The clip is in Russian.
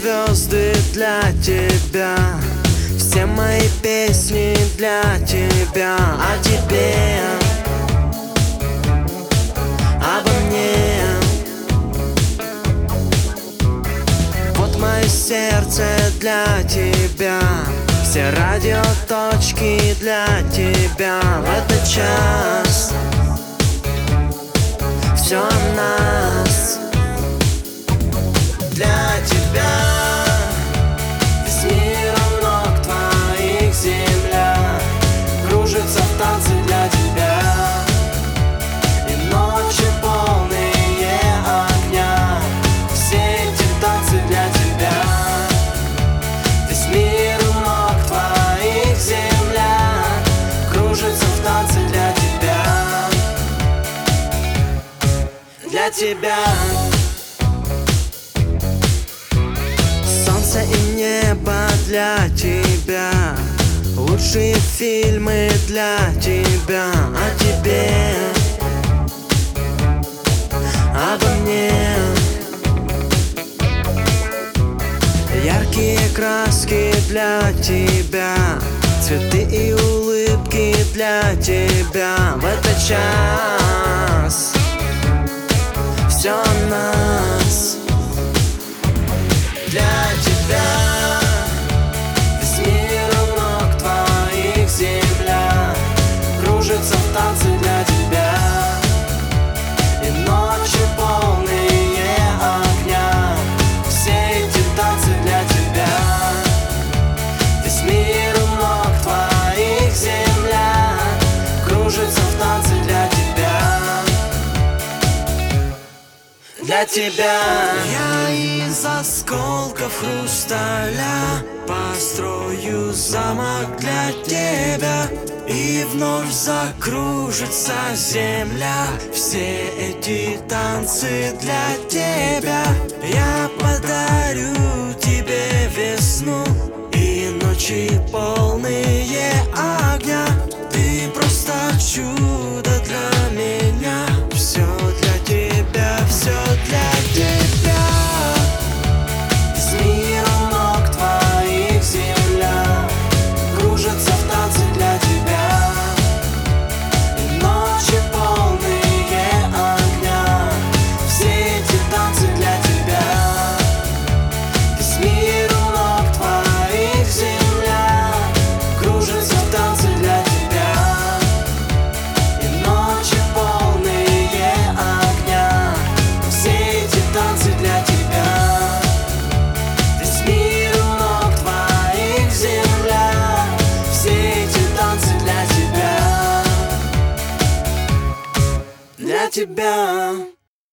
звезды для тебя, все мои песни для тебя, о тебе, обо мне. Вот мое сердце для тебя, все радиоточки для тебя в этот час. Все о нас для тебя. Весь мир у ног твоих, земля кружится в танце для тебя. И ночи полные огня, все эти танцы для тебя. Весь мир у ног твоих, земля кружится в танце для тебя. Для тебя. Солнце и небо для тебя, лучшие фильмы для тебя, о тебе, обо мне. Яркие краски для тебя, цветы и улыбки для тебя в этот час. Все о нас для тебя. Весь мир у ног твоих, земля кружится в танце для тебя. И ночи полные огня, все эти танцы для тебя. Весь мир у ног твоих, земля кружится в танце для тебя. Для тебя. Я из осколков хрусталя построю замок для тебя, и вновь закружится земля, все эти танцы для тебя. Я подарю тебе весну и ночи полные огня. Ты просто чудо для меня. Все для тебя, все для тебя. Весь мир у ног твоих, земля кружится в танце для тебя. И ночи полные огня, все эти танцы для тебя. Весь мир у ног твоих, земля кружится в танце для тебя. И ночи полные огня, все эти танцы для тебя. Весь мир у ног твоих, земля, все эти танцы для тебя. Для тебя.